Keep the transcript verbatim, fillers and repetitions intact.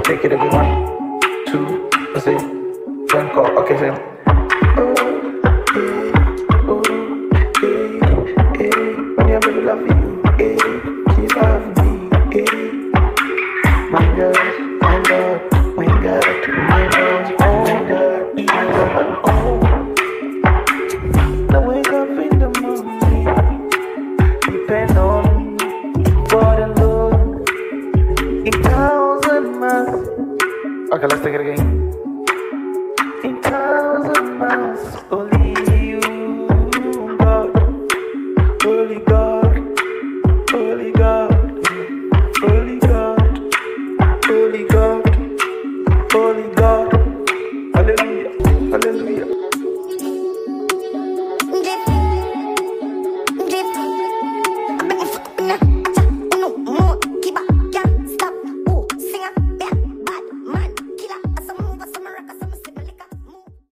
Take it again, one, two, let's see. One call, okay, same. When you really love you, eh, keep loving me, eh. My God, my God, my God, my God, my God, my God, oh. Now wake up in the morning, depend on God alone. In thousand miles. Okay, let's take it again. In thousand miles, only you, God, holy God, holy God, holy God, holy God.